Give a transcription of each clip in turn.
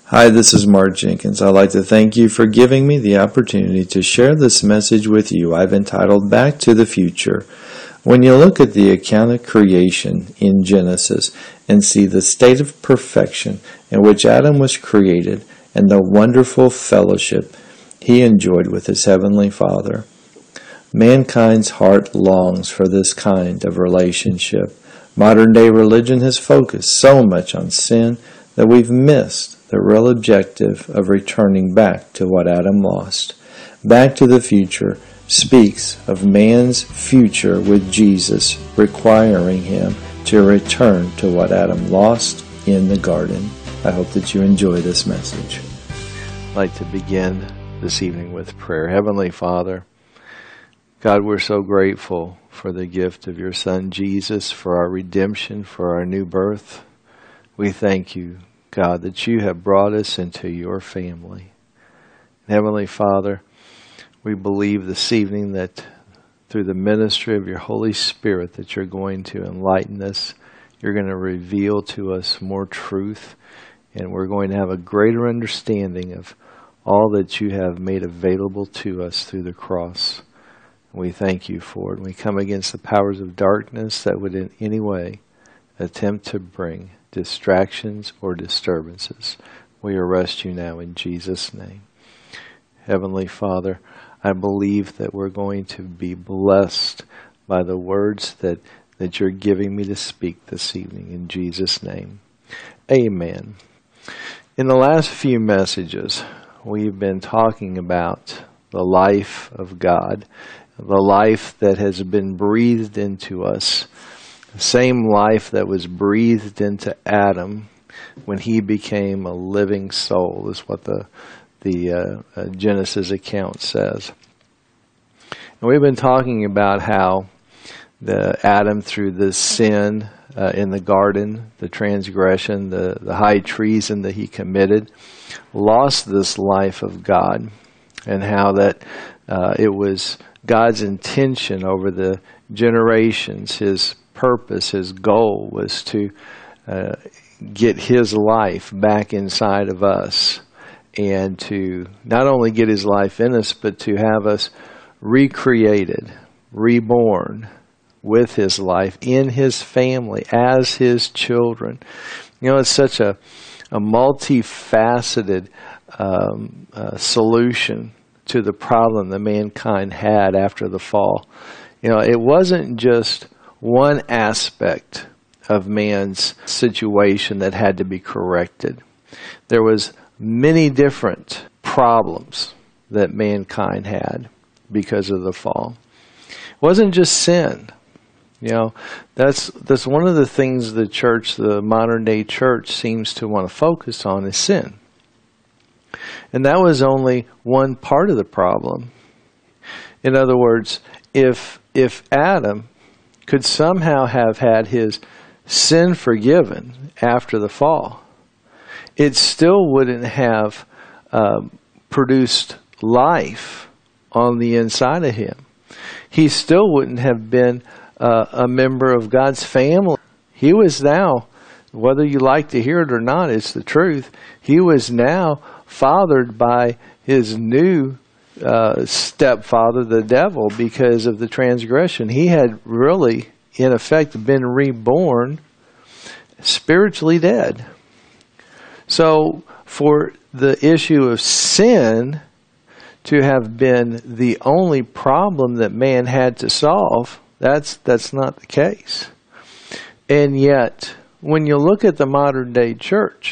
Hi, this is Mark Jenkins. I'd like to thank you for giving me the opportunity to share this message with you. I've entitled Back to the Future. When you look at the account of creation in Genesis and see the state of perfection in which Adam was created and the wonderful fellowship he enjoyed with his heavenly Father, mankind's heart longs for this kind of relationship. Modern-day religion has focused so much on sin that we've missed the real objective of returning back to what Adam lost. Back to the Future speaks of man's future with Jesus, requiring him to return to what Adam lost in the garden. I hope that you enjoy this message. I'd like to begin this evening with prayer. Heavenly Father, God, we're so grateful for the gift of your Son Jesus, for our redemption, for our new birth. We thank you, God, that you have brought us into your family. Heavenly Father, we believe this evening that through the ministry of your Holy Spirit that you're going to enlighten us. You're going to reveal to us more truth, and we're going to have a greater understanding of all that you have made available to us through the cross. We thank you for it. We come against the powers of darkness that would in any way attempt to bring distractions or disturbances. We arrest you now in Jesus' name. Heavenly Father, I believe that we're going to be blessed by the words that you're giving me to speak this evening in Jesus' name. Amen. In the last few messages, we've been talking about the life of God, the life that has been breathed into us, the same life that was breathed into Adam when he became a living soul, is what the Genesis account says. And we've been talking about how Adam, through the sin in the garden, the transgression, the high treason that he committed, lost this life of God, and how that it was God's intention over the generations, his purpose, his goal was to get his life back inside of us, and to not only get his life in us, but to have us recreated, reborn with his life in his family as his children. You know, it's such a multifaceted solution to the problem that mankind had after the fall. You know, it wasn't just one aspect of man's situation that had to be corrected. There was many different problems that mankind had because of the fall. It wasn't just sin. You know, that's one of the things the church, the modern day church, seems to want to focus on is sin. And that was only one part of the problem. In other words, if Adam could somehow have had his sin forgiven after the fall, it still wouldn't have produced life on the inside of him. He still wouldn't have been a member of God's family. He was now, whether you like to hear it or not, it's the truth, he was now fathered by his new stepfather, the devil, because of the transgression. He had really, in effect, been reborn spiritually dead. So for the issue of sin to have been the only problem that man had to solve, that's not the case. And yet, when you look at the modern day church,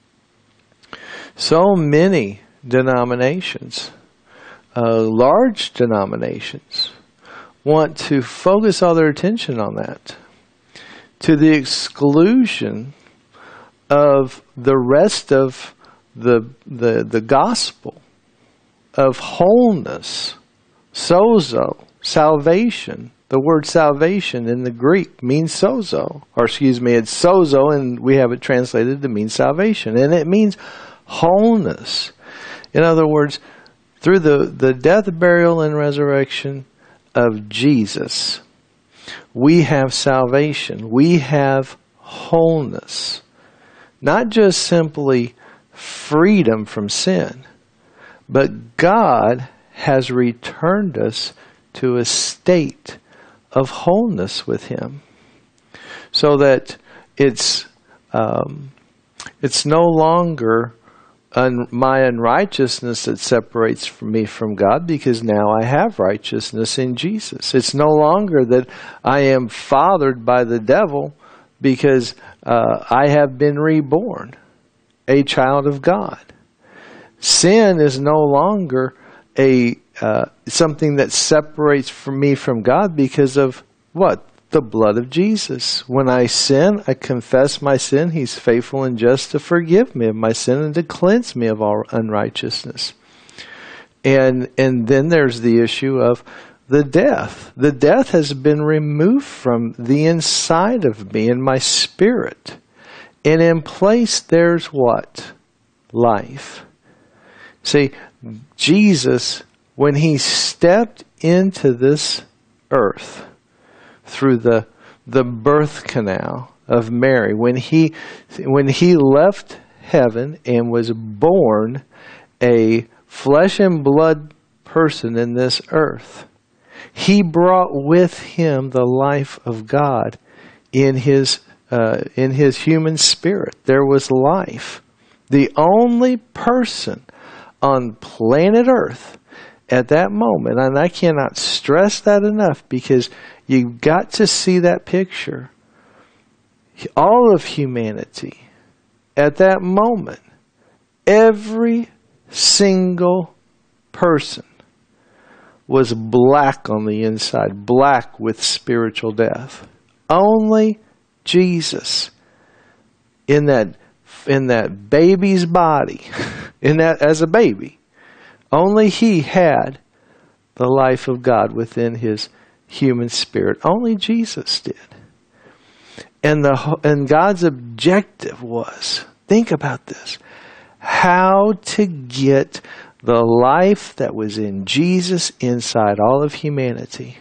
so many denominations, large denominations, want to focus all their attention on that, to the exclusion of the rest of the gospel of wholeness, sozo, salvation. The word salvation in the Greek means sozo, it's sozo, and we have it translated to mean salvation, and it means wholeness. In other words, through the death, burial, and resurrection of Jesus, we have salvation. We have wholeness. Not just simply freedom from sin. But God has returned us to a state of wholeness with Him, so that it's no longer my unrighteousness that separates me from God, because now I have righteousness in Jesus. It's no longer that I am fathered by the devil, because I have been reborn, a child of God. Sin is no longer something that separates me from God, because of what? The blood of Jesus. When I sin, I confess my sin. He's faithful and just to forgive me of my sin and to cleanse me of all unrighteousness. And then there's the issue of the death. The death has been removed from the inside of me in my spirit. And in place there's what? Life. See, Jesus, when He stepped into this earth, through the birth canal of Mary, when he left heaven and was born a flesh and blood person in this earth, He brought with Him the life of God in his human spirit. There was life. The only person on planet Earth at that moment, and I cannot stress that enough, because you've got to see that picture. All of humanity, at that moment, every single person was black on the inside, black with spiritual death. Only Jesus, in that baby's body, as a baby, only He had the life of God within His human spirit. Only Jesus did. And God's objective was, think about this, how to get the life that was in Jesus inside all of humanity.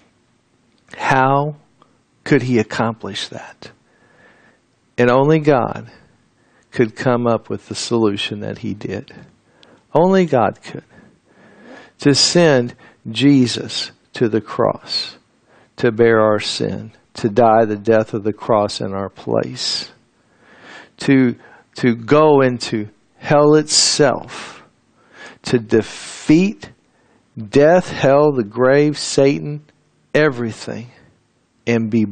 How could He accomplish that? And only God could come up with the solution that He did. Only God could. To send Jesus to the cross, to bear our sin, to die the death of the cross in our place, to go into hell itself, to defeat death, hell, the grave, Satan, everything, and be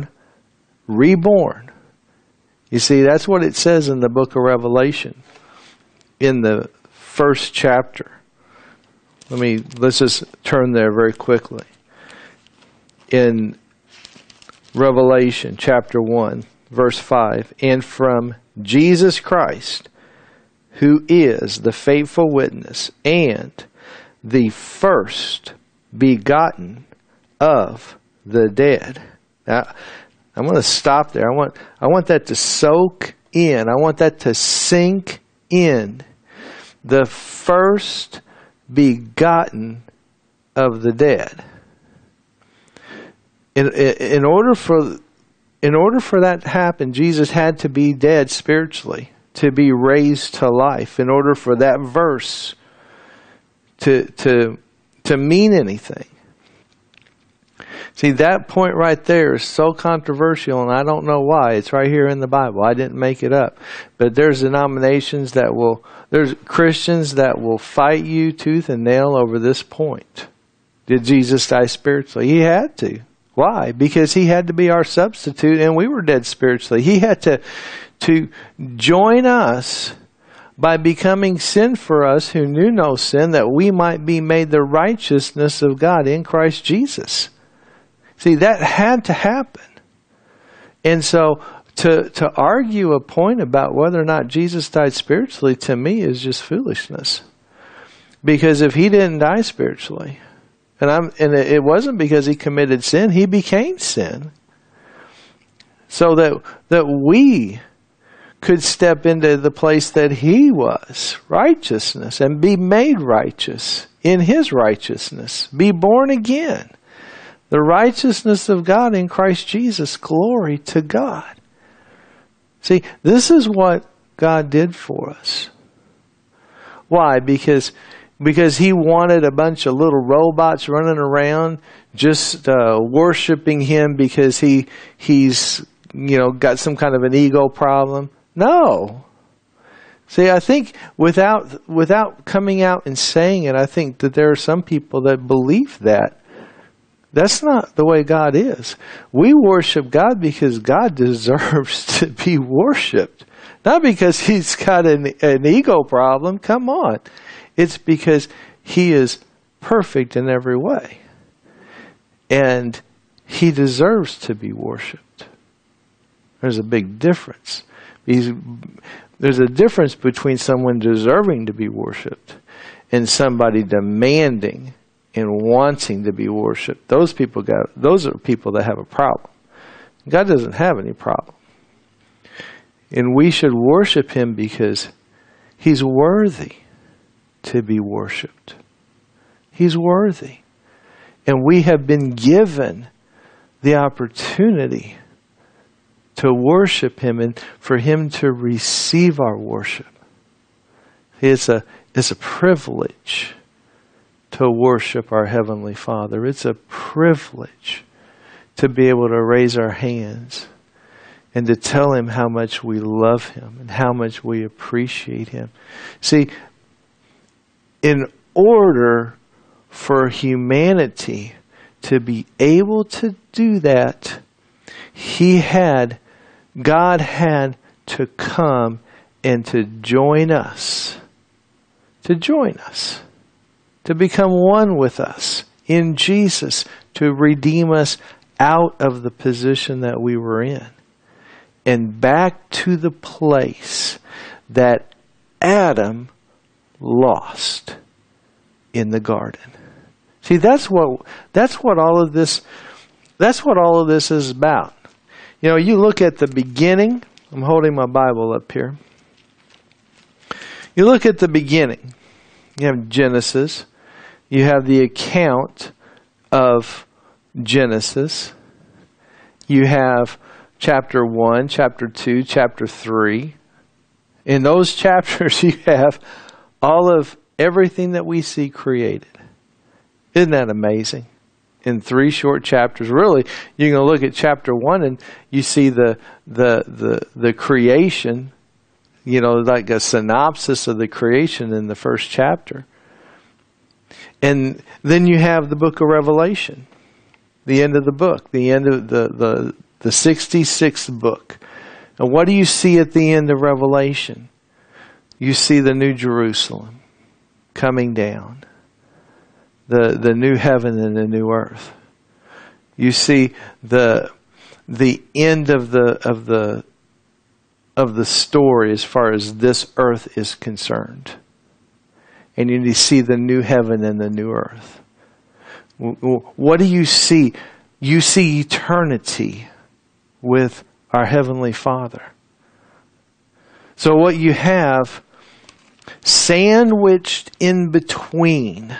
reborn. You see, that's what it says in the book of Revelation, in the first chapter. Let's just turn there very quickly. In Revelation chapter 1, verse 5, and from Jesus Christ, who is the faithful witness and the first begotten of the dead. Now, I'm going to stop there. I want that to soak in. I want that to sink in. The first begotten of the dead. In order for that to happen, Jesus had to be dead spiritually, to be raised to life, in order for that verse to mean anything. See, that point right there is so controversial, and I don't know why. It's right here in the Bible. I didn't make it up. But there's denominations there's Christians that will fight you tooth and nail over this point. Did Jesus die spiritually? He had to. Why? Because He had to be our substitute, and we were dead spiritually. He had to join us by becoming sin for us who knew no sin, that we might be made the righteousness of God in Christ Jesus. See, that had to happen. And so to argue a point about whether or not Jesus died spiritually, to me, is just foolishness. Because if He didn't die spiritually, and it wasn't because He committed sin, He became sin. So that we could step into the place that He was, righteousness, and be made righteous in His righteousness, be born again. The righteousness of God in Christ Jesus. Glory to God. See, this is what God did for us. Why? Because he wanted a bunch of little robots running around just worshiping him because he's got some kind of an ego problem? No. See, I think without coming out and saying it, I think that there are some people that believe that. That's not the way God is. We worship God because God deserves to be worshiped. Not because he's got an ego problem. Come on. It's because he is perfect in every way. And he deserves to be worshiped. There's a big difference. There's a difference between someone deserving to be worshiped and somebody demanding and wanting to be worshipped. Those are people that have a problem. God doesn't have any problem. And we should worship him because he's worthy to be worshipped. He's worthy. And we have been given the opportunity to worship him and for him to receive our worship. It's a privilege to worship our Heavenly Father. It's a privilege to be able to raise our hands and to tell him how much we love him and how much we appreciate him. See, in order for humanity to be able to do that, God had to come and to join us, to become one with us in Jesus, to redeem us out of the position that we were in and back to the place that Adam lost in the garden. See, that's what all of this is about. You look at the beginning. I'm holding my Bible up here. You look at the beginning. You have Genesis. You have the account of Genesis. You have chapter 1, chapter 2, chapter 3. In those chapters, you have all of everything that we see created. Isn't that amazing? In 3 short chapters, really, you can look at chapter 1 and you see the creation, like a synopsis of the creation in the first chapter. And then you have the book of Revelation, the end of the book, the end of the 66th book. And what do you see at the end of Revelation? You see the New Jerusalem coming down. The new heaven and the new earth. You see the end of the story as far as this earth is concerned. And you see the new heaven and the new earth. What do you see? You see eternity with our Heavenly Father. So what you have sandwiched in between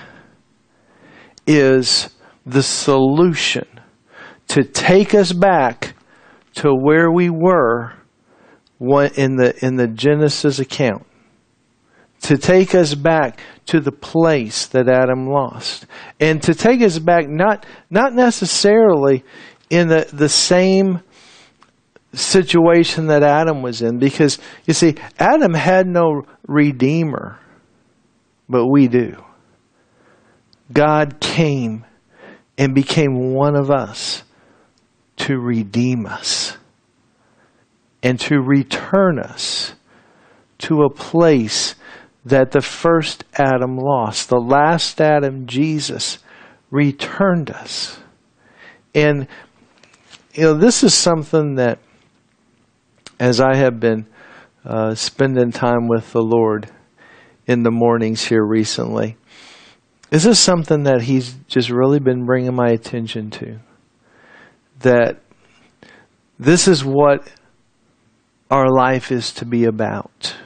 is the solution to take us back to where we were in the Genesis account. To take us back to the place that Adam lost. And to take us back not necessarily in the same situation that Adam was in. Because, you see, Adam had no redeemer, but we do. God came and became one of us to redeem us and to return us to a place that the first Adam lost. The last Adam, Jesus, returned us. And, this is something that, as I have been spending time with the Lord in the mornings here recently, this is something that he's just really been bringing my attention to. That this is what our life is to be about.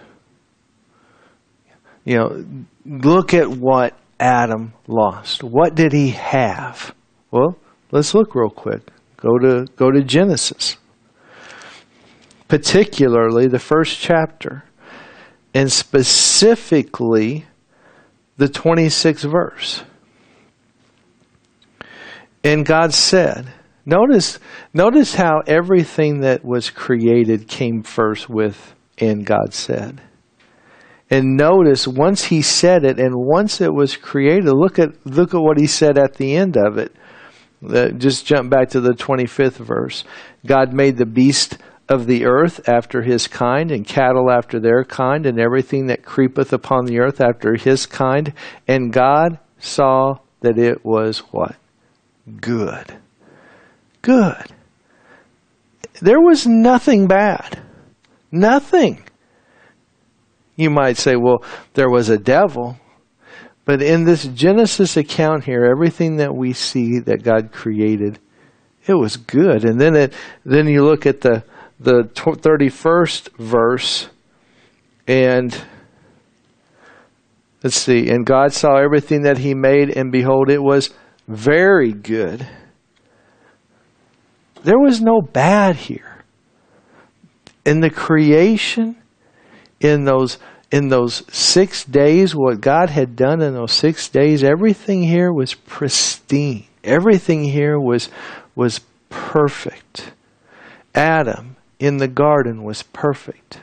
Look at what Adam lost. What did he have? Well, let's look real quick. Go to Genesis. Particularly the first chapter. And specifically the 26th verse. And God said, notice how everything that was created came first with, and God said. And notice once he said it, and once it was created, look at what he said at the end of it. Just jump back to the 25th verse. God made the beast of the earth after his kind, and cattle after their kind, and everything that creepeth upon the earth after his kind. And God saw that it was what? Good. Good. There was nothing bad. Nothing. You might say, well, there was a devil. But in this Genesis account here, everything that we see that God created, it was good. And then you look at the 31st verse, and let's see. And God saw everything that he made, and behold, it was very good. There was no bad here. In the creation, in those 6 days, what God had done in those 6 days, everything here was pristine. Everything here was perfect. Adam in the garden was perfect.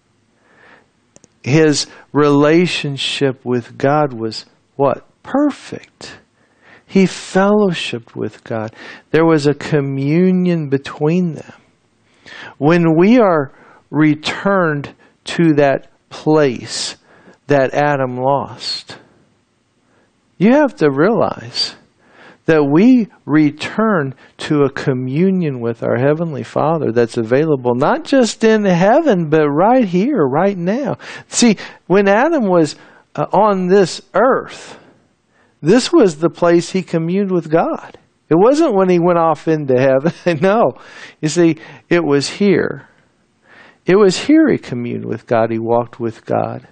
His relationship with God was what? Perfect. He fellowshiped with God. There was a communion between them. When we are returned to that place that Adam lost, you have to realize that we return to a communion with our Heavenly Father that's available not just in heaven, but right here, right now. See, when Adam was on this earth, this was the place he communed with God. It wasn't when he went off into heaven. No. You see, it was here. It was here he communed with God. He walked with God.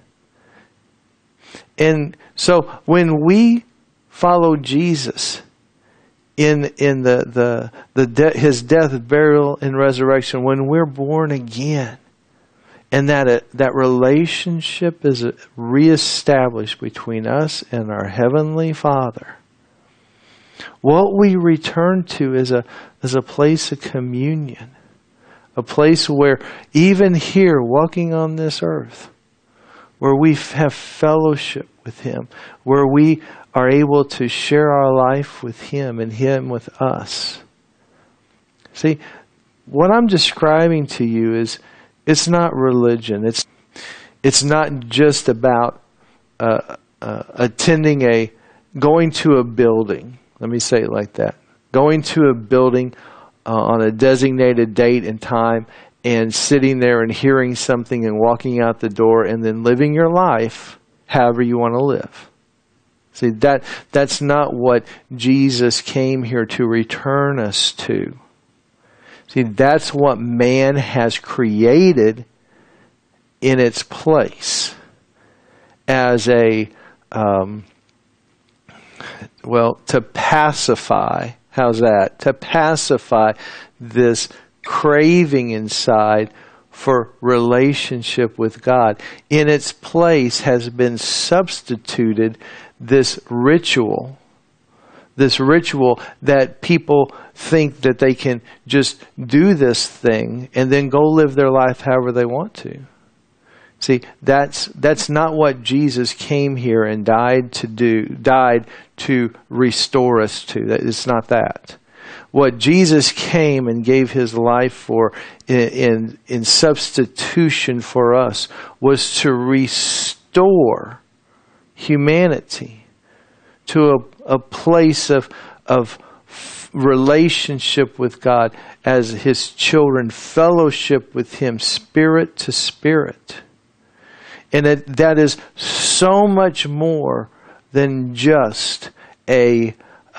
And so when we follow Jesus in his death, burial, and resurrection, when we're born again, and that relationship is reestablished between us and our Heavenly Father, what we return to is a place of communion, a place where even here, walking on this earth, where we have fellowship with Him, where we are able to share our life with Him and Him with us. See, what I'm describing to you is, it's not religion. It's not just about going to a building. Let me say it like that. Going to a building on a designated date and time and sitting there and hearing something and walking out the door and then living your life however you want to live. See, that's not what Jesus came here to return us to. See, that's what man has created in its place as to pacify, how's that? To pacify this craving inside for relationship with God. In its place has been substituted this ritual that people think that they can just do this thing and then go live their life however they want to. See, that's not what Jesus came here and died to restore us to. It's not that. What Jesus came and gave His life for in substitution for us was to restore humanity to a place of relationship with God as His children, fellowship with Him, spirit to spirit. And that is so much more than just a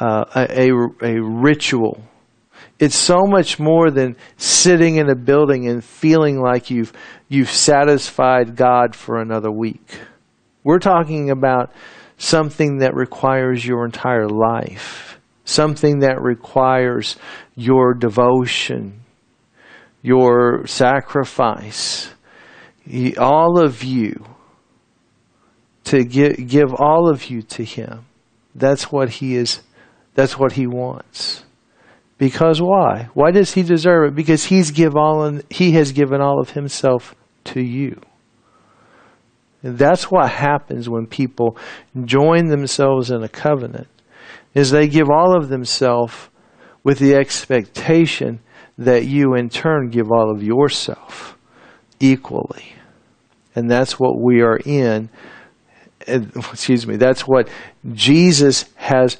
ritual. It's so much more than sitting in a building and feeling like you've satisfied God for another week. We're talking about something that requires your entire life, something that requires your devotion, your sacrifice, all of you to give all of you to him. That's what he is. That's what he wants. Because why? Why does he deserve it? Because he has given all of himself to you. And that's what happens when people join themselves in a covenant, is they give all of themselves with the expectation that you in turn give all of yourself equally. And that's what we are in. That's what Jesus has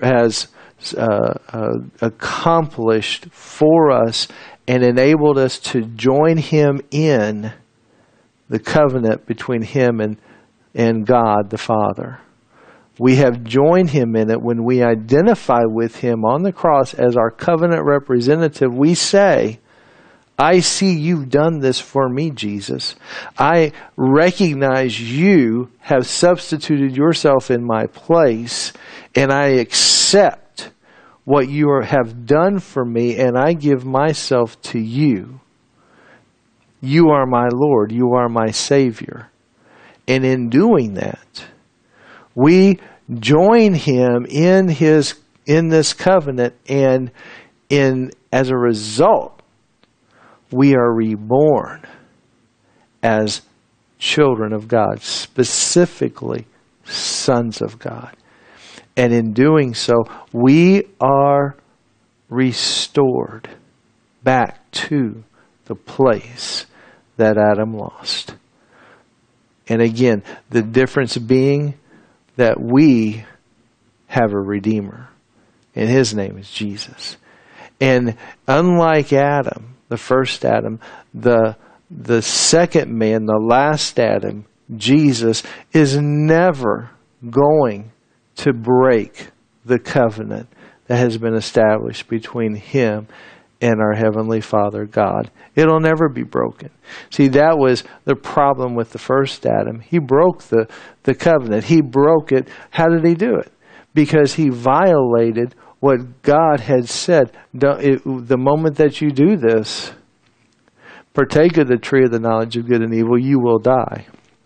accomplished for us and enabled us to join him in the covenant between him and God the Father. We have joined him in it when we identify with him on the cross as our covenant representative. We say, I see you've done this for me, Jesus. I recognize you have substituted yourself in my place, and I accept what you have done for me, and I give myself to you. You are my Lord. You are my Savior. And in doing that, we join him in this covenant, and as a result, we are reborn as children of God, specifically sons of God. And in doing so, we are restored back to the place that Adam lost. And again, the difference being that we have a Redeemer, and his name is Jesus. And unlike Adam, the first Adam, the second man, the last Adam, Jesus, is never going to break the covenant that has been established between him and our Heavenly Father, God. It'll never be broken. See, that was the problem with the first Adam. He broke the covenant. He broke it. How did he do it? Because he violated what God had said. The moment that you do this, partake of the tree of the knowledge of good and evil, you will die.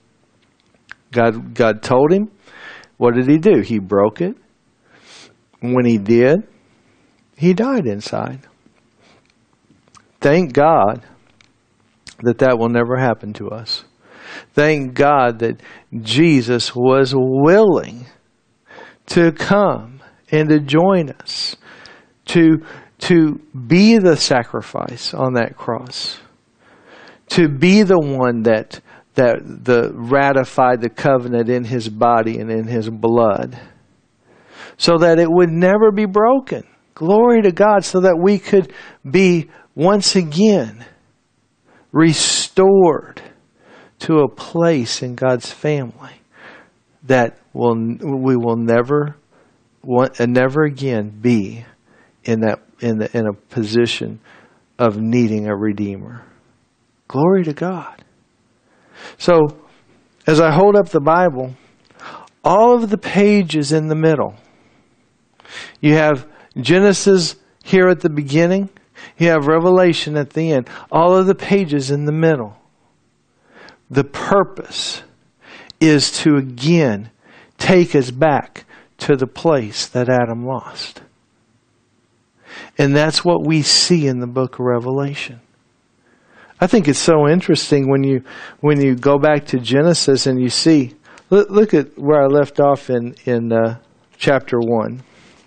God told him. What did he do? He broke it. When he did, he died inside. Thank God that will never happen to us. Thank God that Jesus was willing to come and to join us, to be the sacrifice on that cross, to be the one that ratified the covenant in his body and in his blood, so that it would never be broken. Glory to God, so that we could be once again restored to a place in God's family that we will never again be in a position of needing a Redeemer. Glory to God. So, as I hold up the Bible, all of the pages in the middle, you have Genesis here at the beginning, you have Revelation at the end, all of the pages in the middle. The purpose is to again take us back to the place that Adam lost. And that's what we see in the book of Revelation. I think it's so interesting when you go back to Genesis and you see, look at where I left off in chapter 1.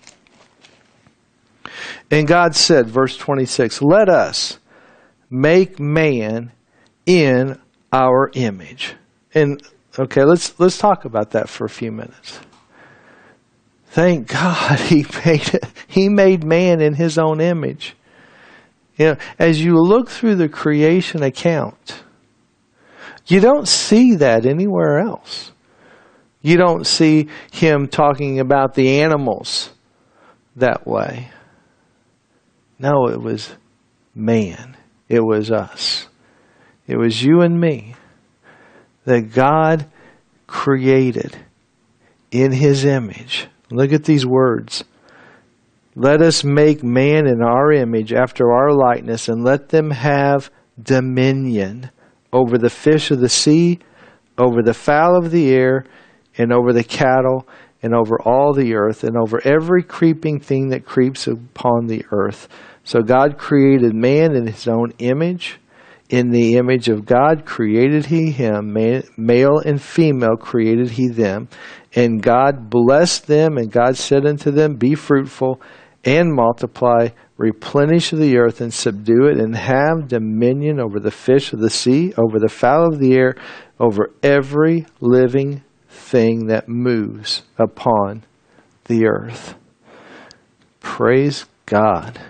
And God said, verse 26, let us make man in our image. And okay, let's talk about that for a few minutes. Thank God he made man in his own image. You know, as you look through the creation account, you don't see that anywhere else. You don't see him talking about the animals that way. No, it was man. It was us. It was you and me that God created in his image. Look at these words. Let us make man in our image after our likeness, and let them have dominion over the fish of the sea, over the fowl of the air, and over the cattle, and over all the earth, and over every creeping thing that creeps upon the earth. So God created man in his own image. In the image of God created he him, male and female created he them. And God blessed them, and God said unto them, Be fruitful and multiply, replenish the earth and subdue it, and have dominion over the fish of the sea, over the fowl of the air, over every living thing that moves upon the earth. Praise God.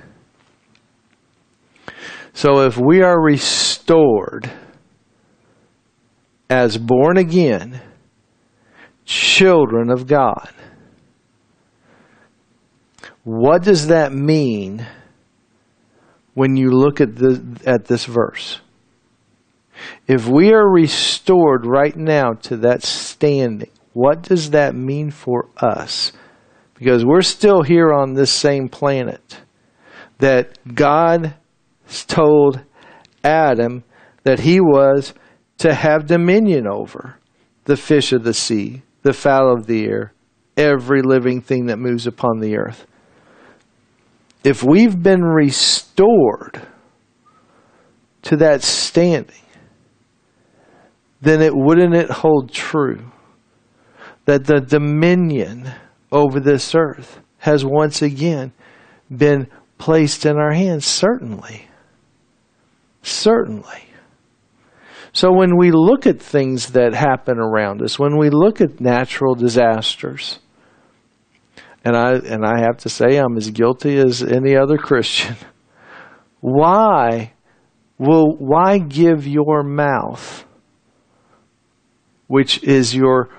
So if we are restored as born again children of God, what does that mean when you look at this verse? If we are restored right now to that standing, what does that mean for us? Because we're still here on this same planet that God told Adam that he was to have dominion over the fish of the sea, the fowl of the air, every living thing that moves upon the earth. If we've been restored to that standing, then wouldn't it hold true that the dominion over this earth has once again been placed in our hands? Certainly. Certainly. So when we look at things that happen around us, when we look at natural disasters, and I have to say I'm as guilty as any other Christian, why give your mouth, which is your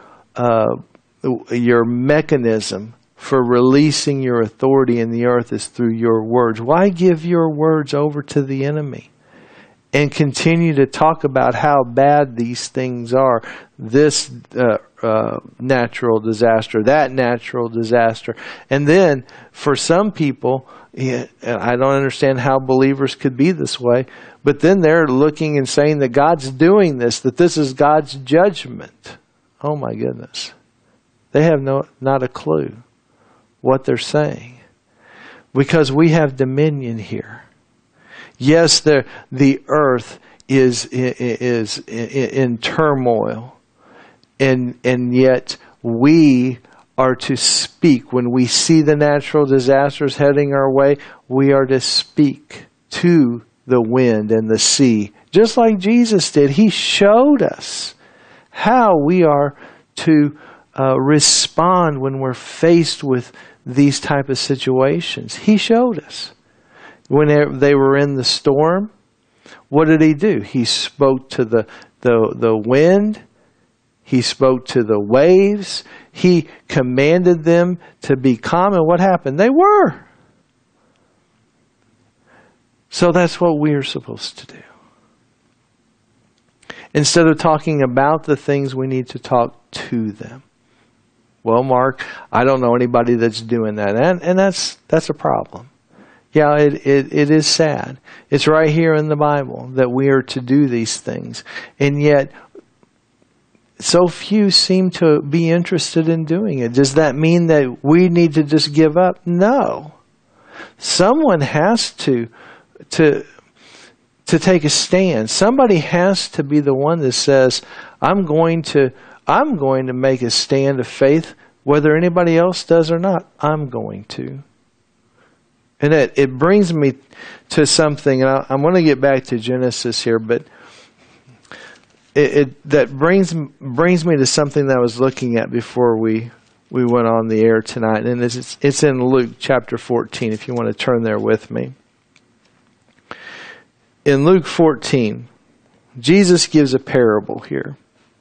mechanism for releasing your authority in the earth is through your words. Why give your words over to the enemy and continue to talk about how bad these things are? This natural disaster, that natural disaster. And then for some people, I don't understand how believers could be this way, but then they're looking and saying that God's doing this, that this is God's judgment. Oh my goodness. They have not a clue what they're saying, because we have dominion here. Yes, the earth is in turmoil, and yet we are to speak. When we see the natural disasters heading our way, we are to speak to the wind and the sea, just like Jesus did. He showed us how we are to respond when we're faced with these type of situations. He showed us. When they were in the storm, what did he do? He spoke to the wind. He spoke to the waves. He commanded them to be calm. And what happened? They were. So that's what we're supposed to do. Instead of talking about the things, we need to talk to them. Well, Mark, I don't know anybody that's doing that. And that's a problem. Yeah, it is sad. It's right here in the Bible that we are to do these things. And yet, so few seem to be interested in doing it. Does that mean that we need to just give up? No. Someone has to take a stand. Somebody has to be the one that says, I'm going to make a stand of faith, whether anybody else does or not. I'm going to. And it brings me to something, and I'm going to get back to Genesis here, but that brings me to something that I was looking at before we went on the air tonight, and it's in Luke chapter 14, if you want to turn there with me. In Luke 14, Jesus gives a parable here.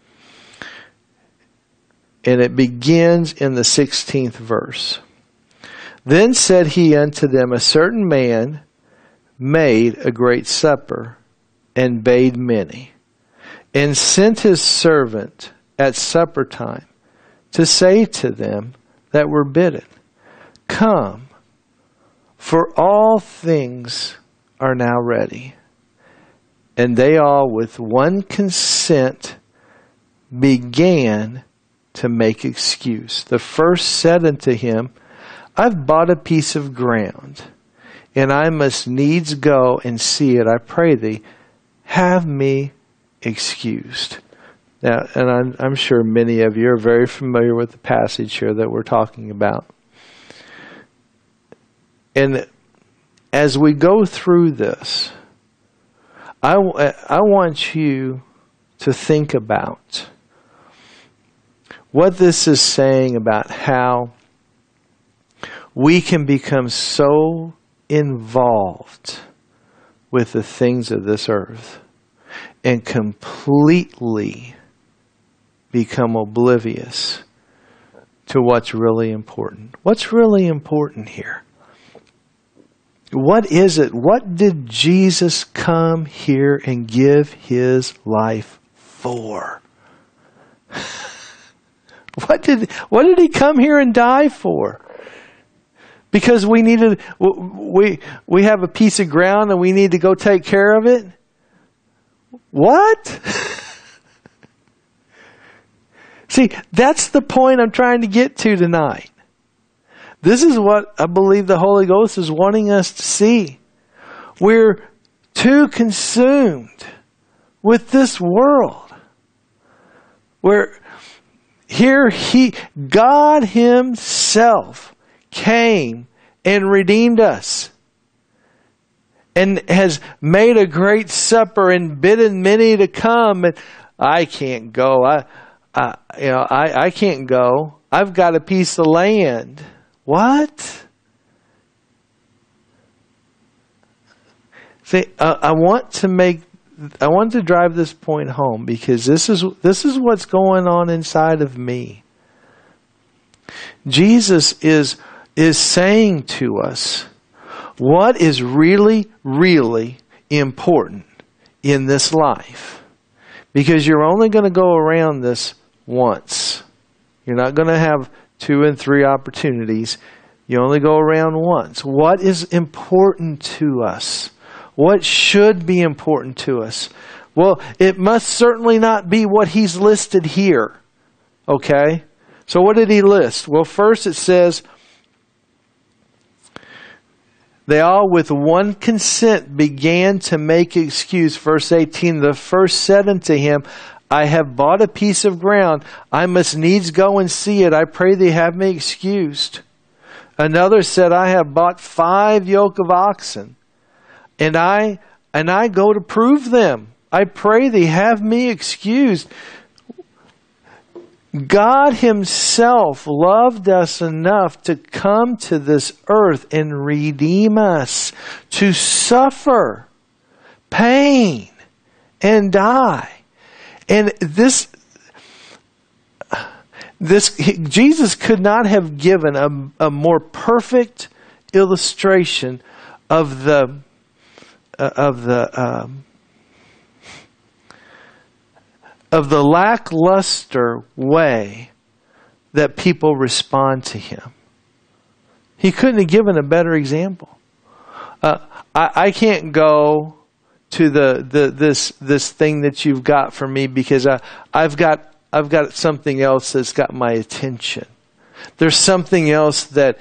And it begins in the 16th verse. Then said he unto them, A certain man made a great supper, and bade many, and sent his servant at supper time to say to them that were bidden, Come, for all things are now ready. And they all with one consent began to make excuse. The first said unto him, I've bought a piece of ground, and I must needs go and see it. I pray thee, have me excused. Now, and I'm sure many of you are very familiar with the passage here that we're talking about. And as we go through this, I want you to think about what this is saying about how we can become so involved with the things of this earth and completely become oblivious to what's really important. What's really important here? What is it? What did Jesus come here and give his life for? What did he come here and die for? Because we have a piece of ground and we need to go take care of it? What? See, that's the point I'm trying to get to tonight. This is what I believe the Holy Ghost is wanting us to see. We're too consumed with this world. God himself came and redeemed us and has made a great supper and bidden many to come. And I can't go. I can't go. I've got a piece of land. What? See, I want to drive this point home because this is what's going on inside of me. Jesus is saying to us what is really, really important in this life. Because you're only going to go around this once. You're not going to have 2 and 3 opportunities. You only go around once. What is important to us? What should be important to us? Well, it must certainly not be what he's listed here. Okay? So what did he list? Well, first it says, they all with one consent began to make excuse. Verse 18, the first said unto him, I have bought a piece of ground. I must needs go and see it. I pray thee have me excused. Another said, I have bought 5 yoke of oxen, and I go to prove them. I pray thee have me excused. God himself loved us enough to come to this earth and redeem us, to suffer pain and die. And Jesus could not have given a more perfect illustration of the lackluster way that people respond to him. He couldn't have given a better example. I can't go to this thing that you've got for me because I've got something else that's got my attention. There's something else that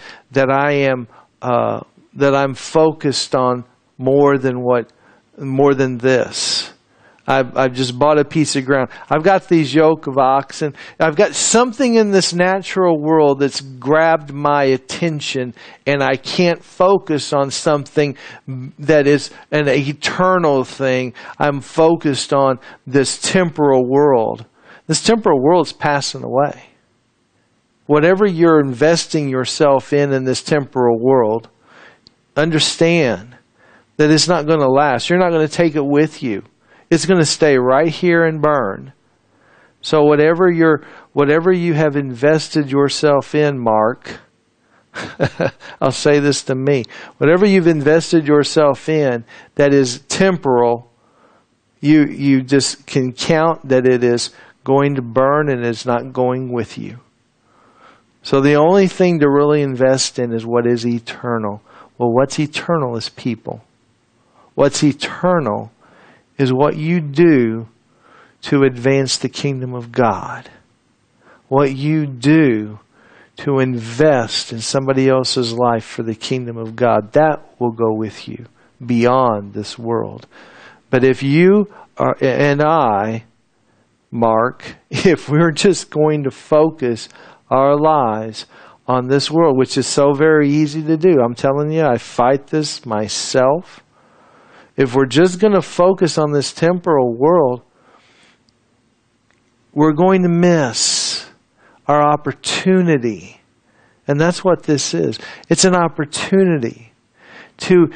I'm focused on more than this. I've just bought a piece of ground. I've got these yoke of oxen. I've got something in this natural world that's grabbed my attention, and I can't focus on something that is an eternal thing. I'm focused on this temporal world. This temporal world's passing away. Whatever you're investing yourself in this temporal world, understand that it's not going to last. You're not going to take it with you. It's going to stay right here and burn. So whatever you have invested yourself in, Mark, I'll say this to me. Whatever you've invested yourself in that is temporal, you just can count that it is going to burn and it's not going with you. So the only thing to really invest in is what is eternal. Well, what's eternal is people. What's eternal is what you do to advance the kingdom of God. what you do to invest in somebody else's life for the kingdom of God, that will go with you beyond this world. But if you are, and I, Mark, if we're just going to focus our lives on this world, which is so very easy to do. I'm telling you, I fight this myself. If we're just going to focus on this temporal world, we're going to miss our opportunity. And that's what this is. It's an opportunity to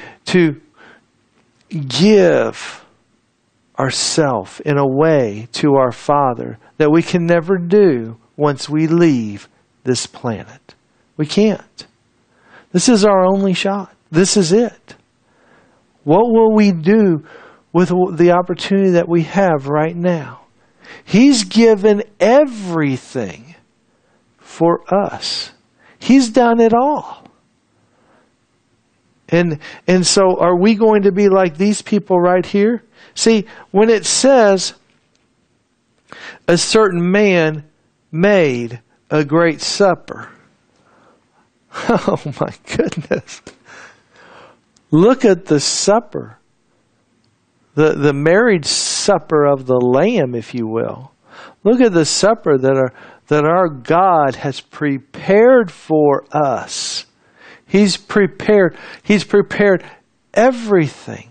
give ourselves in a way to our Father that we can never do once we leave this planet. We can't. This is our only shot. This is it. What will we do with the opportunity that we have right now? He's given everything for us. He's done it all. And so are we going to be like these people right here? See, when it says a certain man made a great supper. Oh my goodness. Look at the supper. The marriage supper of the Lamb, if you will. Look at the supper that our God has prepared for us. He's prepared everything.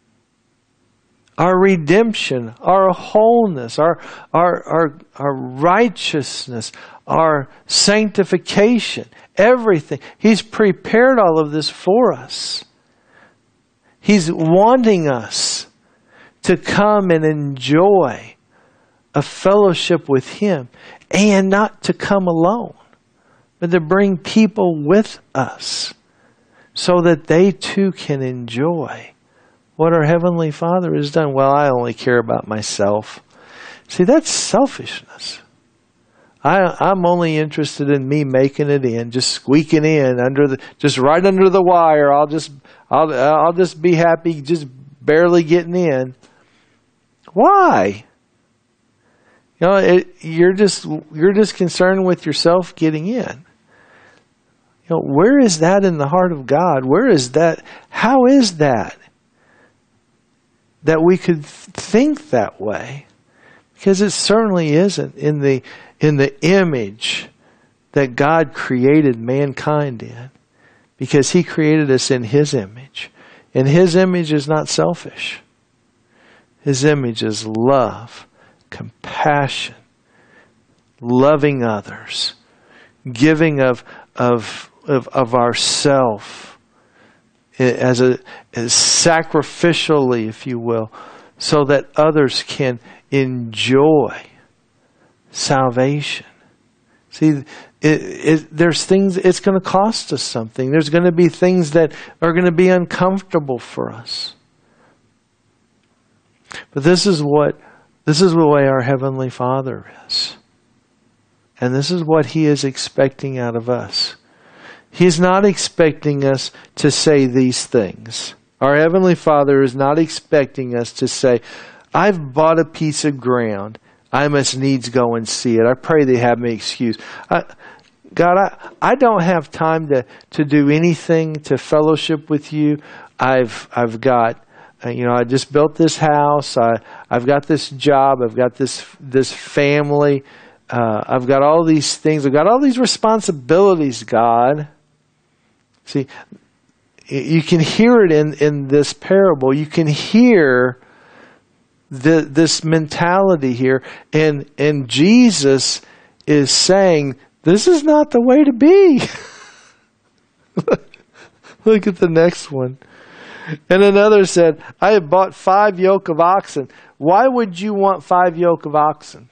Our redemption, our wholeness, our righteousness, our sanctification, everything. He's prepared all of this for us. He's wanting us to come and enjoy a fellowship with Him, and not to come alone, but to bring people with us so that they too can enjoy what our Heavenly Father has done. Well, I only care about myself. See, that's selfishness. I'm only interested in me making it in, just squeaking in just right under the wire. I'll just be happy, just barely getting in. Why? You know, you're just concerned with yourself getting in. You know, where is that in the heart of God? Where is that? How is that we could think that way? Because it certainly isn't in the image that God created mankind in. Because He created us in His image. And His image is not selfish. His image is love, compassion, loving others, giving of ourself as sacrificially, if you will, so that others can enjoy salvation. See, there's things, it's going to cost us something. There's going to be things that are going to be uncomfortable for us. But this is the way our Heavenly Father is. And this is what He is expecting out of us. He's not expecting us to say these things. Our Heavenly Father is not expecting us to say, I've bought a piece of ground. I must needs go and see it. I pray they have me excused. God, I don't have time to do anything to fellowship with you. I've got, I just built this house. I've got this job. I've got this family. I've got all these things. I've got all these responsibilities, God. See, you can hear it in this parable. You can hear this mentality here. And Jesus is saying, this is not the way to be. Look at the next one. And another said, I have bought 5 yoke of oxen. Why would you want 5 yoke of oxen?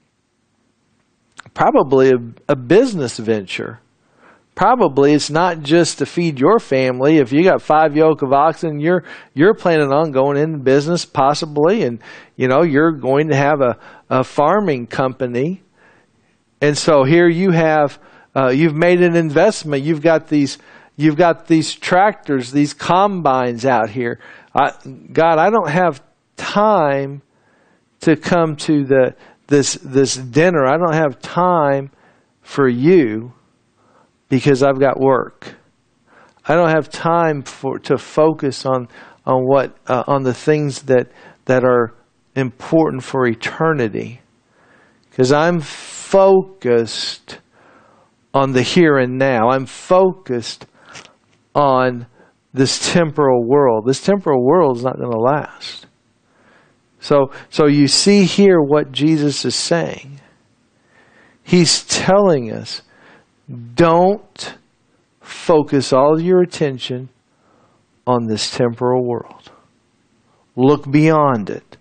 Probably a business venture. Probably it's not just to feed your family. If you got 5 yoke of oxen, you're planning on going into business possibly, and you're going to have a farming company. And so here you have you've made an investment. You've got these tractors, these combines out here. God, I don't have time to come to this dinner. I don't have time for you because I've got work. I don't have time to focus on the things that are important for eternity, because I'm focused on the here and now. I'm focused on this temporal world. This temporal world is not going to last. So you see here what Jesus is saying. He's telling us, don't focus all your attention on this temporal world. Look beyond it.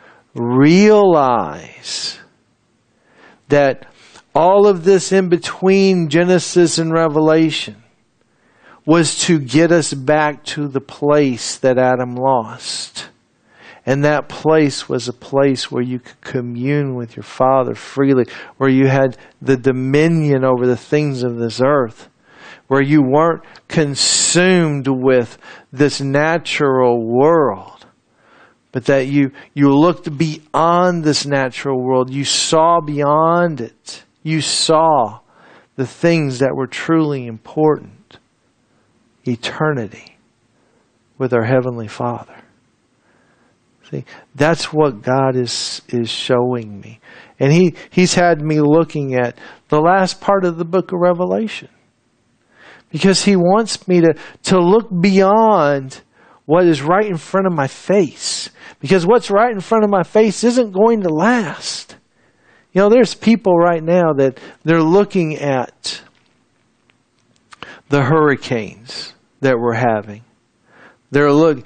Realize that all of this in between Genesis and Revelation was to get us back to the place that Adam lost. And that place was a place where you could commune with your Father freely, where you had the dominion over the things of this earth, where you weren't consumed with this natural world, but that you looked beyond this natural world. You saw beyond it. You saw the things that were truly important. Eternity with our Heavenly Father. See, that's what God is showing me. And He's had me looking at the last part of the book of Revelation. Because He wants me to look beyond what is right in front of my face. Because what's right in front of my face isn't going to last. You know, there's people right now that they're looking at the hurricanes that we're having. They're looking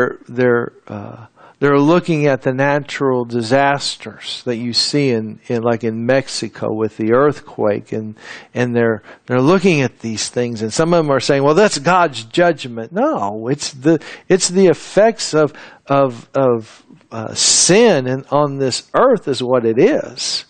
at the natural disasters that you see in Mexico with the earthquake, and they're looking at these things, and some of them are saying, "Well, that's God's judgment." No, it's the effects of sin and on this earth is what it is.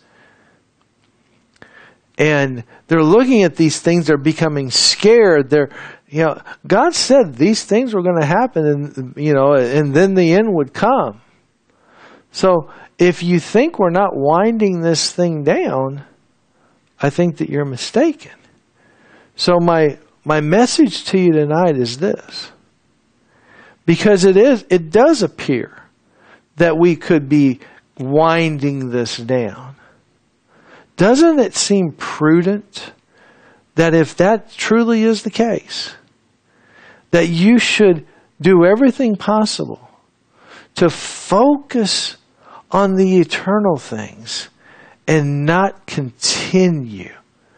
And they're looking at these things. They're becoming scared. God said these things were going to happen, and then the end would come. So if you think we're not winding this thing down, I think that you're mistaken. So my message to you tonight is this. Because it does appear that we could be winding this down. Doesn't it seem prudent that if that truly is the case, that you should do everything possible to focus on the eternal things and not continue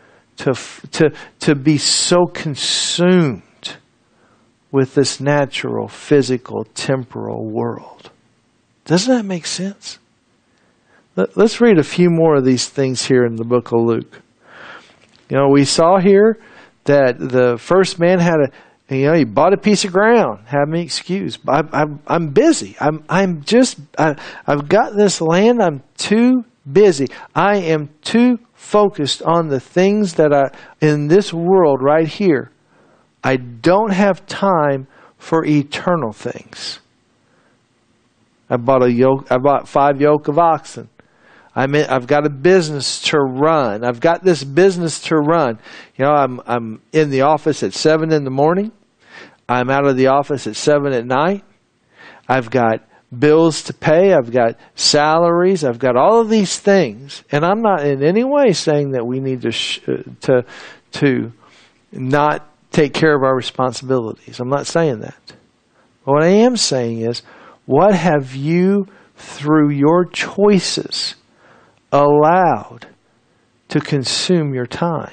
to be so consumed with this natural, physical, temporal world? Doesn't that make sense? Let's read a few more of these things here in the book of Luke. We saw here that the first man he bought a piece of ground. Have me excused. I'm busy. I've got this land. I'm too busy. I am too focused on the things that in this world right here. I don't have time for eternal things. I bought 5 yoke of oxen. I've got a business to run. I've got this business to run. I'm in the office at 7 in the morning. I'm out of the office at 7 at night. I've got bills to pay. I've got salaries. I've got all of these things. And I'm not in any way saying that we need to not take care of our responsibilities. I'm not saying that. What I am saying is, what have you, through your choices, allowed to consume your time?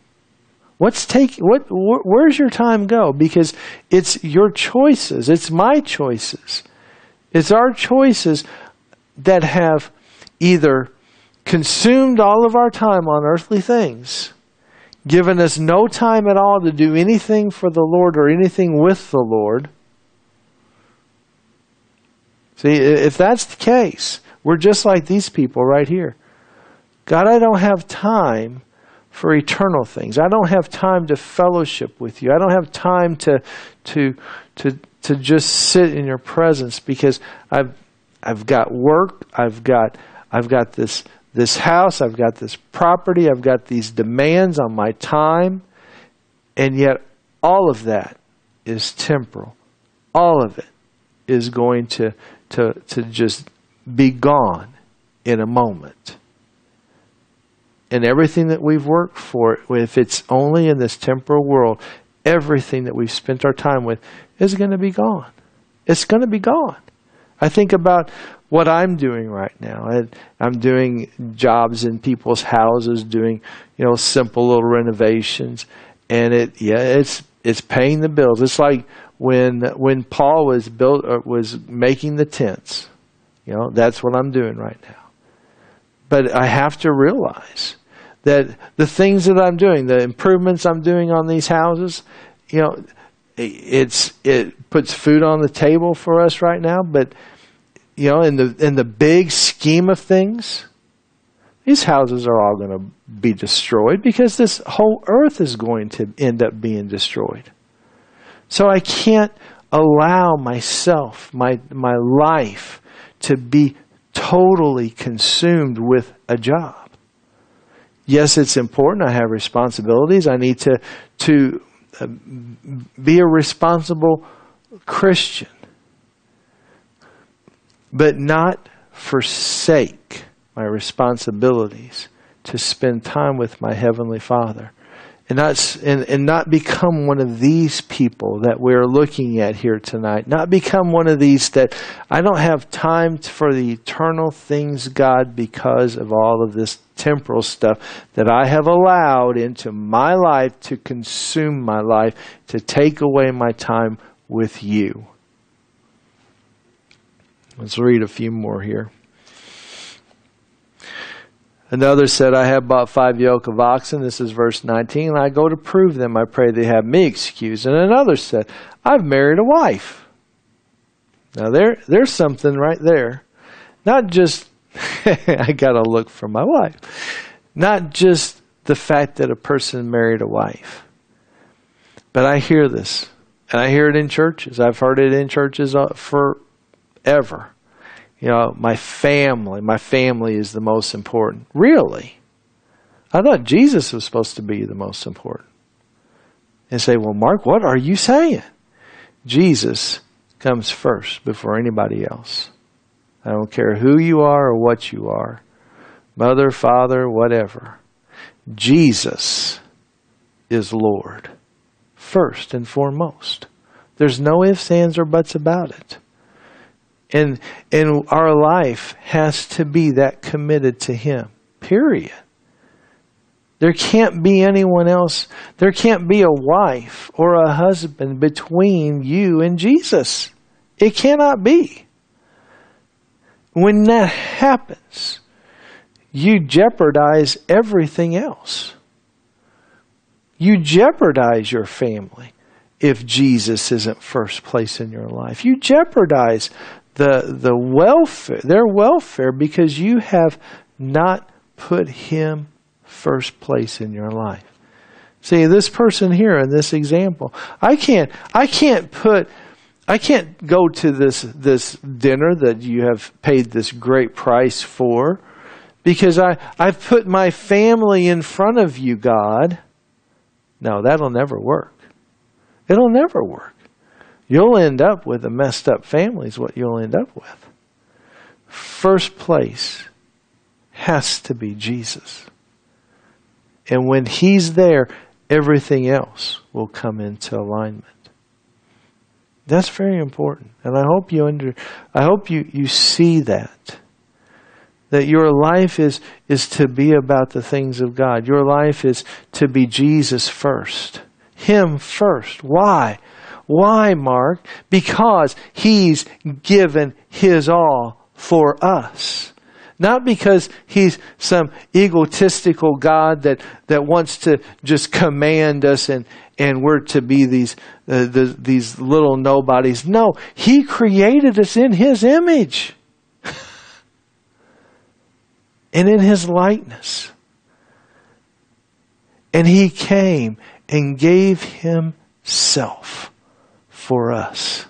Where's your time go? Because it's your choices. It's my choices. It's our choices that have either consumed all of our time on earthly things, given us no time at all to do anything for the Lord or anything with the Lord. See, if that's the case, we're just like these people right here. God, I don't have time for eternal things. I don't have time to fellowship with you. I don't have time to just sit in your presence because I've got work. I've got this this house, I've got this property, I've got these demands on my time, and yet all of that is temporal. All of it is going to just be gone in a moment. And everything that we've worked for, if it's only in this temporal world, everything that we've spent our time with is going to be gone. It's going to be gone. I think about what I'm doing right now. I'm doing jobs in people's houses, doing simple little renovations, and it's paying the bills. It's like when Paul was making the tents. That's what I'm doing right now. But I have to realize that the things that I'm doing, the improvements I'm doing on these houses, it puts food on the table for us right now. But in the big scheme of things, these houses are all going to be destroyed because this whole earth is going to end up being destroyed. So I can't allow myself, my life, to be totally consumed with a job. Yes, it's important. I have responsibilities. I need to be a responsible Christian, but not forsake my responsibilities to spend time with my Heavenly Father. And not become one of these people that we're looking at here tonight. Not become one of these that I don't have time for the eternal things, God, because of all of this temporal stuff that I have allowed into my life to consume my life, to take away my time with you. Let's read a few more here. Another said, I have bought 5 yoke of oxen. This is verse 19. And I go to prove them. I pray they have me excused. And another said, I've married a wife. Now there's something right there. Not just, I got to look for my wife. Not just the fact that a person married a wife. But I hear this. And I hear it in churches. I've heard it in churches forever. My family is the most important. Really? I thought Jesus was supposed to be the most important. And say, well, Mark, what are you saying? Jesus comes first before anybody else. I don't care who you are or what you are. Mother, father, whatever. Jesus is Lord. First and foremost. There's no ifs, ands, or buts about it. And our life has to be that committed to Him. Period. There can't be anyone else. There can't be a wife or a husband between you and Jesus. It cannot be. When that happens, you jeopardize everything else. You jeopardize your family if Jesus isn't first place in your life. You jeopardize the welfare, their welfare, because you have not put Him first place in your life. See, this person here in this example, I can't go to this dinner that you have paid this great price for because I've put my family in front of you, God. No, that'll never work. It'll never work. You'll end up with a messed up family is what you'll end up with. First place has to be Jesus. And when He's there, everything else will come into alignment. That's very important. And I hope you see that. That your life is to be about the things of God. Your life is to be Jesus first. Him first. Why? Why, Mark? Because He's given His all for us. Not because He's some egotistical God that wants to just command us and we're to be these little nobodies. No, He created us in His image and in His likeness. And He came and gave Himself for us.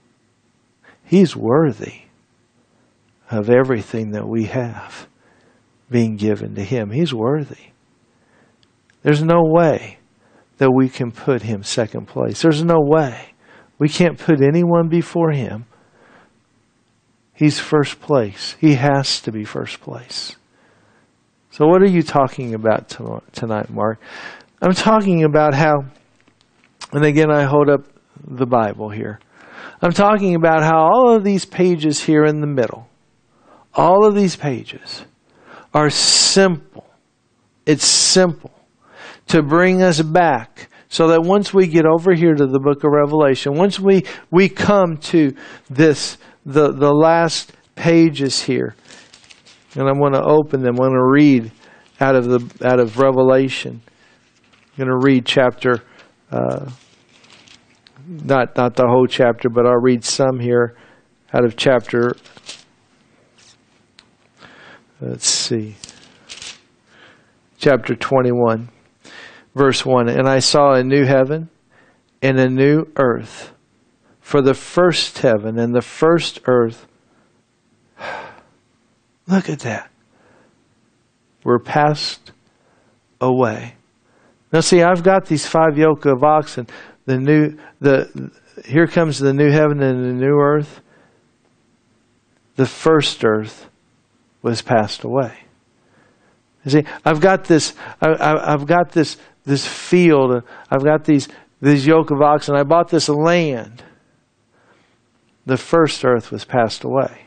He's worthy of everything that we have. being given to Him. He's worthy. There's no way that we can put Him second place. There's no way. We can't put anyone before Him. He's first place. He has to be first place. So what are you talking about tonight, Mark? I'm talking about how, and again I hold up the Bible here. I'm talking about how all of these pages here in the middle, all of these pages are simple. It's simple to bring us back so that once we get over here to the book of Revelation, once we come to this, the last pages here, and I want to open them. I want to read out of Revelation. I'm going to read chapter, not the whole chapter, but I'll read some here out of chapter. Let's see, chapter 21, verse 1. And I saw a new heaven and a new earth, for the first heaven and the first earth. Look at that. Were passed away. Now see, I've got these 5 yoke of oxen. Here comes the new heaven and the new earth. The first earth was passed away. You see, I've got this. I've got this field. I've got these yoke of oxen. I bought this land. The first earth was passed away.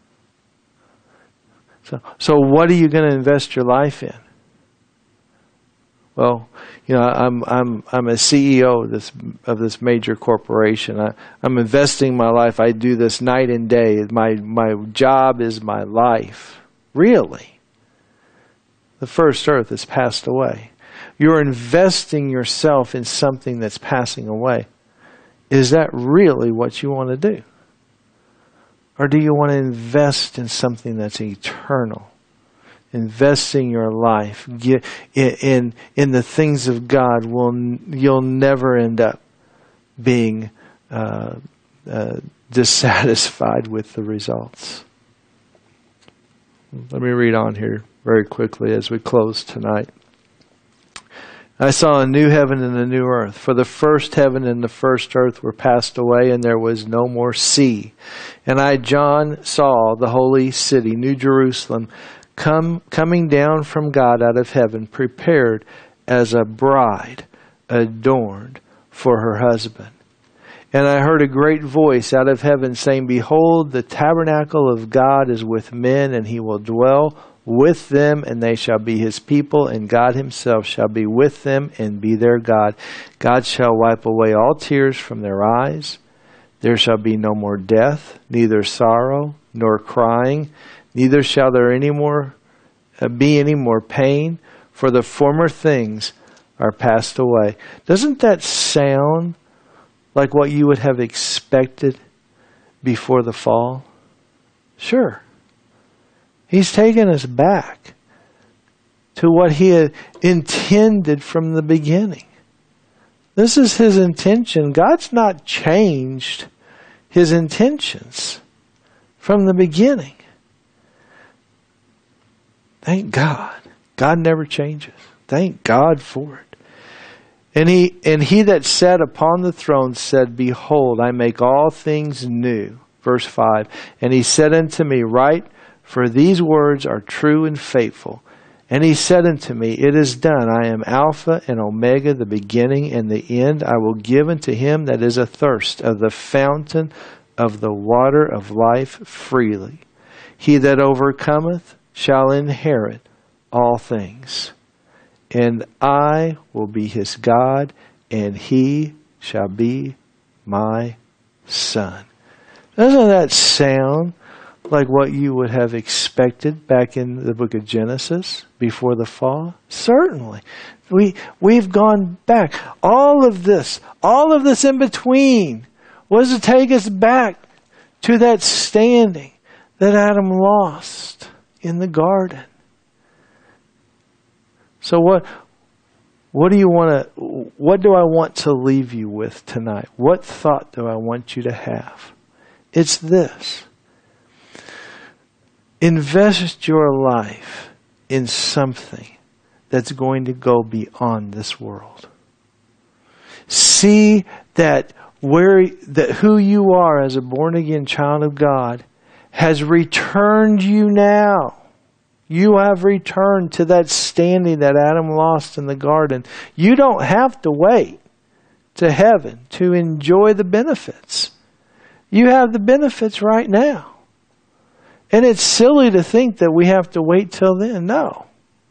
So what are you going to invest your life in? Well, I'm a CEO of this major corporation. I'm investing my life. I do this night and day. My job is my life. Really, the first earth has passed away. You're investing yourself in something that's passing away. Is that really what you want to do? Or do you want to invest in something that's eternal? Investing your life in the things of God, you'll never end up being dissatisfied with the results. Let me read on here very quickly as we close tonight. I saw a new heaven and a new earth, for the first heaven and the first earth were passed away, and there was no more sea. And I, John, saw the holy city, New Jerusalem, coming down from God out of heaven, prepared as a bride adorned for her husband. And I heard a great voice out of heaven saying, Behold, the tabernacle of God is with men, and He will dwell with them, and they shall be His people, and God Himself shall be with them and be their God. God shall wipe away all tears from their eyes. There shall be no more death, neither sorrow nor crying, neither shall there be any more pain, for the former things are passed away. Doesn't that sound like what you would have expected before the fall? Sure. He's taken us back to what He had intended from the beginning. This is His intention. God's not changed His intentions from the beginning. Thank God. God never changes. Thank God for it. And he that sat upon the throne said, Behold, I make all things new. Verse 5. And He said unto me, Write, for these words are true and faithful. And He said unto me, It is done. I am Alpha and Omega, the beginning and the end. I will give unto him that is athirst of the fountain of the water of life freely. He that overcometh shall inherit all things. And I will be his God, and he shall be my son. Doesn't that sound like what you would have expected back in the book of Genesis before the fall? Certainly. We've gone back. All of this in between was to take us back to that standing that Adam lost in the garden. So what do I want to leave you with tonight? What thought do I want you to have? It's this. Invest your life in something that's going to go beyond this world. See that who you are as a born-again child of God has returned you now. You have returned to that standing that Adam lost in the garden. You don't have to wait to heaven to enjoy the benefits. You have the benefits right now. And it's silly to think that we have to wait till then. No.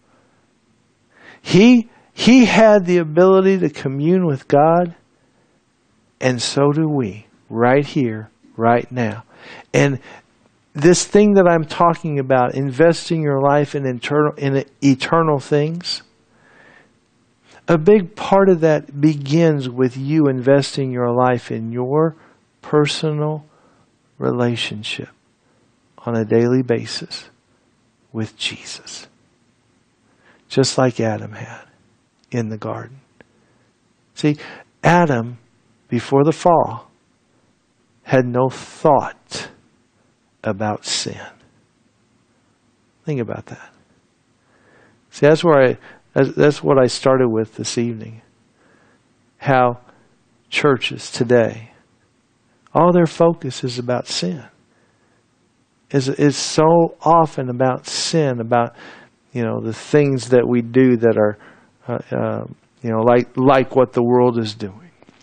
He had the ability to commune with God, and so do we, right here, right now. And this thing that I'm talking about, investing your life in eternal things, a big part of that begins with you investing your life in your personal relationship on a daily basis with Jesus. Just like Adam had in the garden. See, Adam, before the fall, had no thought about sin. Think about that. See, that's what I started with this evening. How churches today, all their focus is about sin. Is so often about sin, about the things that we do that are like what the world is doing.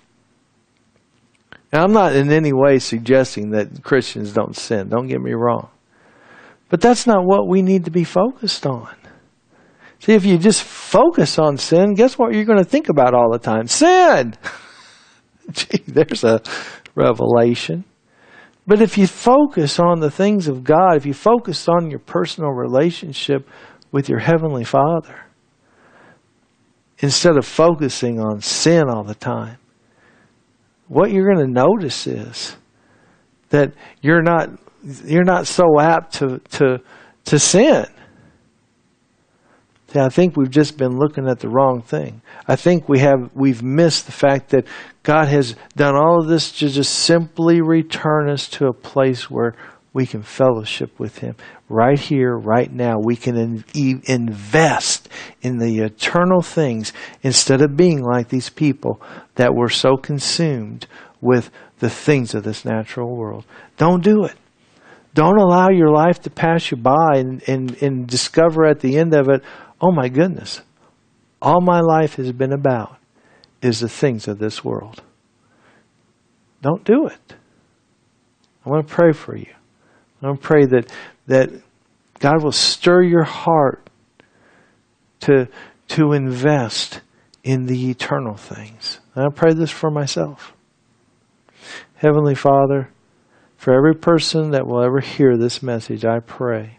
Now, I'm not in any way suggesting that Christians don't sin. Don't get me wrong. But that's not what we need to be focused on. See, if you just focus on sin, guess what you're going to think about all the time? Sin! Gee, there's a revelation. But if you focus on the things of God, if you focus on your personal relationship with your Heavenly Father, instead of focusing on sin all the time, what you're going to notice is that you're not so apt to sin. See, I think we've just been looking at the wrong thing. I think we've missed the fact that God has done all of this to just simply return us to a place where we can fellowship with Him. Right here, right now, we can invest in the eternal things instead of being like these people that were so consumed with the things of this natural world. Don't do it. Don't allow your life to pass you by and discover at the end of it, oh my goodness, all my life has been about is the things of this world. Don't do it. I want to pray for you. I want to pray that God will stir your heart to invest in the eternal things. And I pray this for myself. Heavenly Father, for every person that will ever hear this message, I pray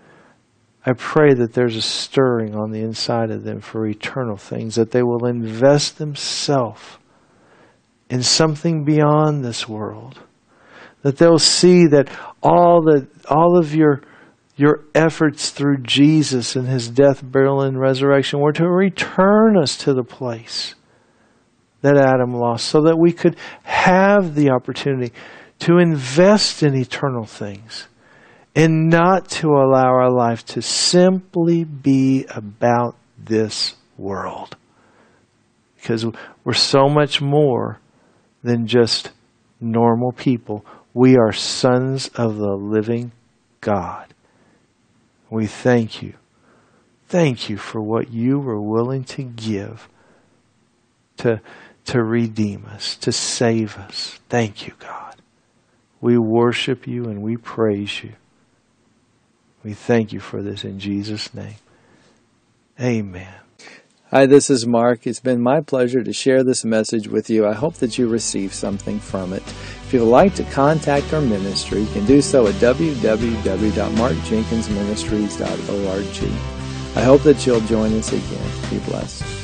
that there's a stirring on the inside of them for eternal things, that they will invest themselves in something beyond this world, that they'll see that all of your efforts through Jesus and His death, burial, and resurrection were to return us to the place that Adam lost, so that we could have the opportunity to invest in eternal things and not to allow our life to simply be about this world. Because we're so much more than just normal people. We are sons of the living God. We thank you. Thank you for what you were willing to give to redeem us, to save us. Thank you, God. We worship you and we praise you. We thank you for this in Jesus' name. Amen. Hi, this is Mark. It's been my pleasure to share this message with you. I hope that you receive something from it. If you would like to contact our ministry, you can do so at www.markjenkinsministries.org. I hope that you'll join us again. Be blessed.